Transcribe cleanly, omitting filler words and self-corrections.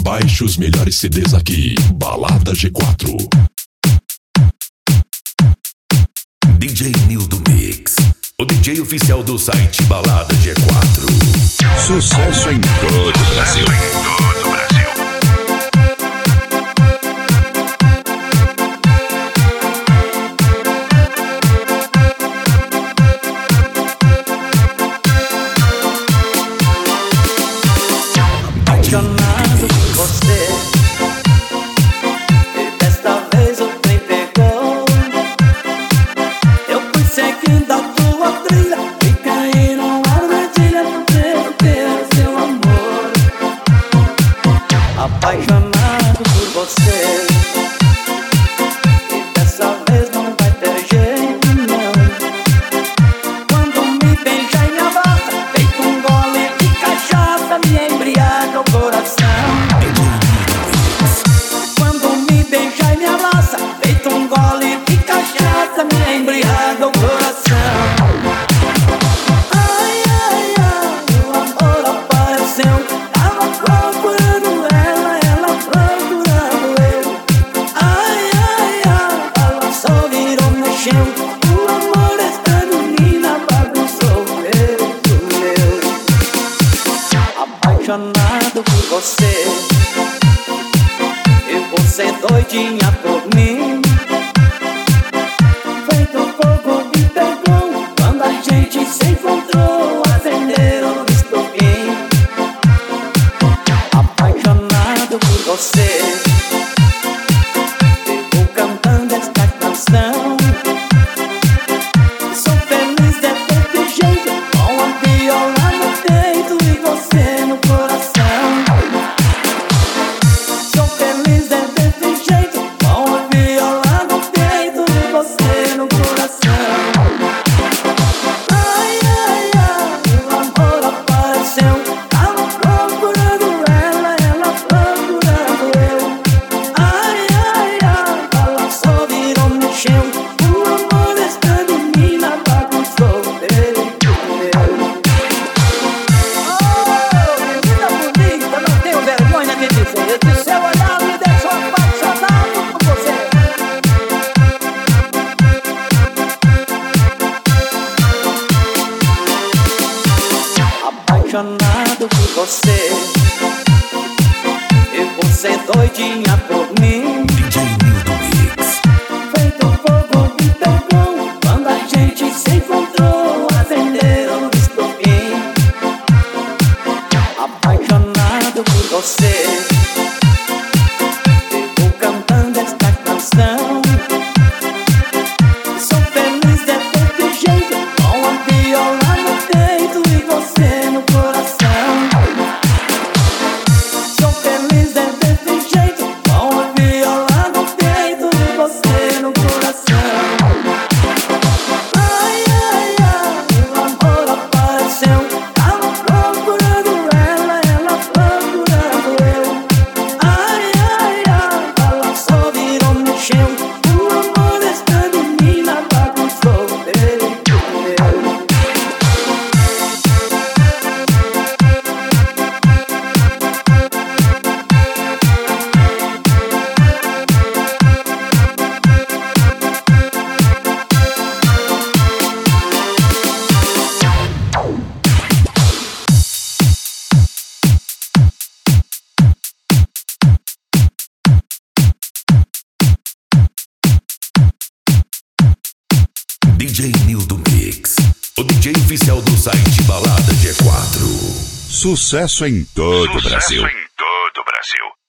Baixe os melhores CDs aqui. Balada G4. DJ Nildo Mix, o DJ oficial do site Balada G4. Sucesso em todo o Brasil. Apaixonado por você, e desta vez o trem pegou. Eu fui seguindo a tua trilha e caí numa armadilha pra ter seu amor. Apaixonado por você, e dessa vez não vai ter jeito não. Quando me beija e me abraça, feito um gole de cachaça, me embriaga o coração. Quando me beija e me abraça, feito um gole de cachaça, me embriaga o coração. Ai, ai, ai, o amor apareceu. Tava procurando ela, ela procurando eu. Ai, ai, ai, ela só virou, mexeu. O amor desta menina bagunçou o peito meu. Apaixonado por você, e você doidinha por mim. Feito fogo me pegou quando a gente se encontrou, acenderam o estopim. Apaixonado por você, fico cantando esta canção. Sou feliz desse jeito, com a viola no peito e você no coração. Sou feliz desse jeito, com a viola no peito e você no coração. Ai, ai, ai, o amor apareceu. Tava procurando ela, ela procurando eu. Ai, ai, ai, ela só virou, mexeu. O amor desta menina bagunçou o peito meu. Oh, menina bonita, não tenho vergonha de dizer que seu olhar me deixou apaixonado por você. Apaixonado por você, e você doidinha por mim. DJ Nildo Mix, Feito fogo me pegou quando a gente se encontrou, acenderam o estopim. Apaixonado por você, fico cantando esta canção. Sou feliz desse jeito, com a viola no peito e você no coração. Sou feliz desse jeito, com a viola no peito e você no coração. Ai, ai, ai, o amor apareceu. Tava procurando ela, ela procurando eu. Ai, ai, ai, ela só virou, mexeu. O amor desta menina bagunçou o peito meu. DJ Nildo Mix, o DJ oficial do site Balada G4. Sucesso em todo o Brasil. Sucesso em todo o Brasil.